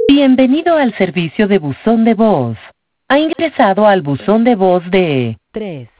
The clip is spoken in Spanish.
Bienvenido al servicio de buzón de voz. Ha ingresado al buzón de voz de 3